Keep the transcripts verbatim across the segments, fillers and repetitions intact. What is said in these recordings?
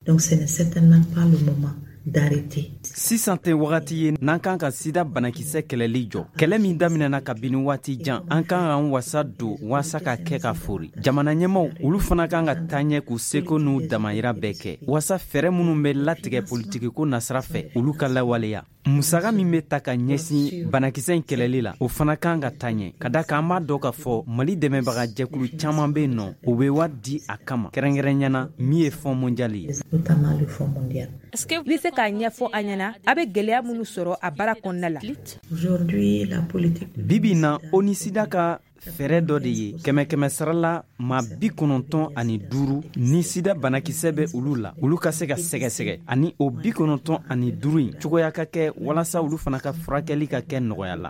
Donc ce n'est certainement pas le moment d'arrêter. Sisan tɛ wagati ye n'an kan ka sida banakisɛ kɛlɛli jɔ. Kɛlɛ min daminɛna kabini waati jan, an kan k'an wasa don waasa ka kɛ ka fori. Jamana ɲɛmaw olu fana kan ka taa ɲɛ k'u seko n'u damayira bɛɛ kɛ. Waasa fɛɛrɛ minnu bɛ latigɛ politikiko nasira fɛ olu ka lawaleya. Musaka min bɛ ta ka ɲɛsin banakisɛ in kɛlɛli la, o fana kan ka taa ɲɛ. Ka da kan an b'a dɔn ka fɔ Mali dɛmɛbaga jɛkulu caman bɛ yen nɔ, o bɛ wari di a kama. Kɛrɛnkɛrɛnyana min ye Fonds mondial ye. Notamment le Fonds mondial. Est-ce que vous se k'a ɲɛfɔ an ɲɛna a bɛ gɛlɛya minnu sɔrɔ a baara kɔnɔna la? Aujourd'hui la politique. Bibi na O N U SIDA ka fɛrɛ dɔ de ye kɛmɛ kɛmɛ sara la ma bi kɔnɔntɔn ani duuru ni sida banakisɛ bɛ olu la olu ka se ka sɛgɛsɛgɛ ani o bi kɔnɔntɔn ani duuru in cogoya ka kɛ walasa olu fana ka furakɛli ka kɛ nɔgɔya la.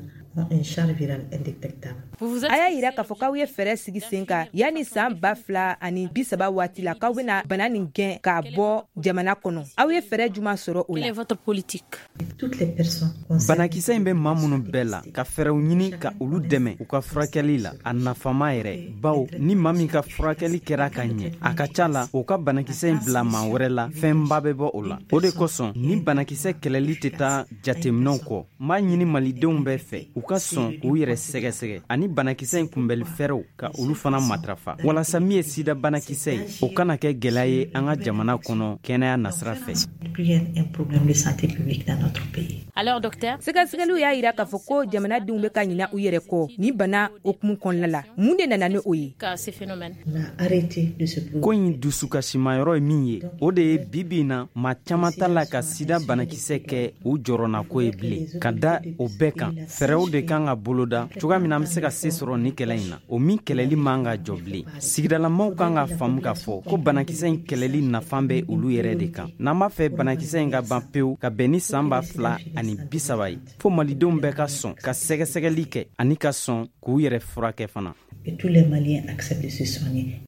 Une charge virale indétectable. A y'a yira k'a fɔ k'aw ye fɛɛrɛ sigi sen kan yanni san ba fila ani bi saba waati la k'aw bɛna bana nin gɛn k'a bɔ jamana kɔnɔ. Aw ye fɛɛrɛ jumɛn sɔrɔ o la? Quelle est votre politique? Toutes les personnes banakisɛ in bɛ maa minnu bɛɛ la ka fɛɛrɛw ɲini ka olu dɛmɛ u ka furakɛli la a nafama yɛrɛ bawo ni maa min ka furakɛli kɛra ka ɲɛ a ka ca la o ka banakisɛ in bila maa wɛrɛ la fɛnba bɛ bɔ o la. O de kosɔn ni banakisɛ kɛlɛli tɛ taa jateminɛw kɔ n b'a ɲini malidenw bɛɛ fɛ u ka sɔn k'u yɛrɛ sɛgɛsɛgɛ ani banakisɛ in kunbɛli fɛrɛw ka olu fana matrafa walasa min ye sida banakisɛ ye o kana kɛ gɛlɛya ye an ka jamana kɔnɔ kɛnɛya nasira fɛ. un problème de santé publique dans notre pays. Alors docteur, sɛgɛsɛgɛliw y'a yira k'a fɔ ko jamanadenw bɛ ka ɲina u yɛrɛ kɔ ni bana okumu kɔnɔna la mun de nana ni o ye? ka ces phénomènes. On a arrêté de se ko in dusukasimayɔrɔ ye min ye o de ye bibi na maa caman ta la ka sida banakisɛ kɛ u jɔrɔnako ye bilen ka da o bɛɛ kan fɛɛrɛw de kan ka boloda cogoya min na an bɛ se ka se sɔrɔ ni kɛlɛ in na o min kɛlɛli man ka jɔ bilen. Sigidalamaw kan ka faamu k'a fɔ ko banakisɛ in kɛlɛli nafan bɛ olu yɛrɛ de kan n'an b'a fɛ banakisɛ in ka ban pewu ka bɛn ni san ba fila ani bi saba ye fo malidenw bɛɛ ka sɔn ka sɛgɛsɛgɛli kɛ ani ka sɔn k'u yɛrɛ furakɛ fana. Et tous les Maliens acceptent de se soigner.